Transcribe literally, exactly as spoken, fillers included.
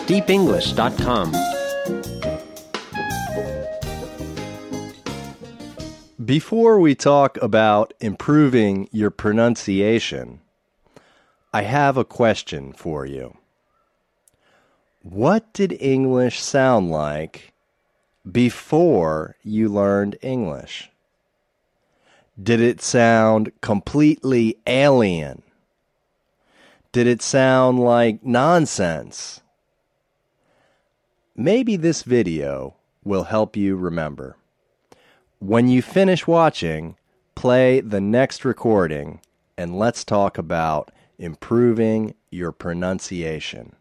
deep english dot com. Before we talk about improving your pronunciation, I have a question for you. What did English sound like before you learned English? Did it sound completely alien? Did it sound like nonsense? Maybe this video will help you remember. When you finish watching, play the next recording and let's talk about improving your pronunciation.